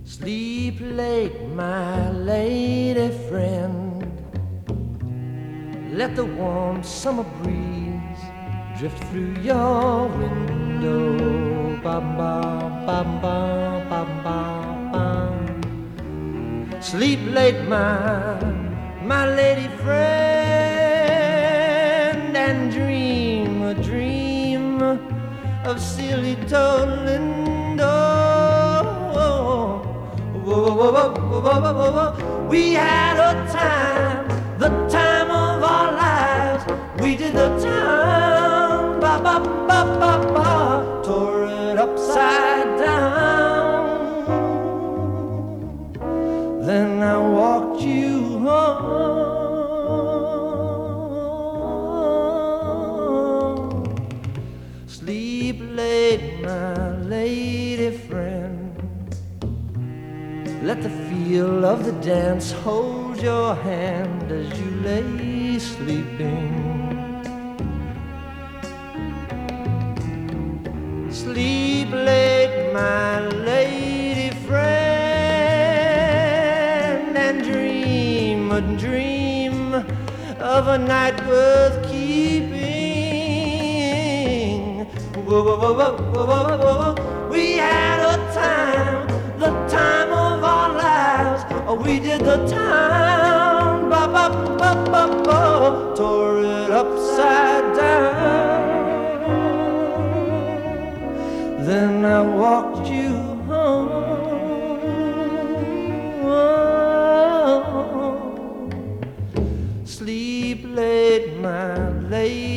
Sleep late, my lady friend. Let the warm summer breeze drift through your window. Bum, bum, bum, bum, bum, bum, bum. Sleep late, my lady friend, and dream a dream of silly Lindo. We had a time, the time of our lives. We did the time, ba ba ba ba ba, tore it upside down. Then I walked you home. Sleep late, my lady friend. Let the feel of the dance hold your hand as you lay sleeping. Sleep late, my lady friend, and dream a dream of a night worth keeping. Whoa, whoa, whoa, whoa, whoa, whoa, whoa. We had a time, the time of our lives. Oh, we did the time, ba ba ba ba ba, tore it upside down. Then I walked you home. Sleep late, my lady.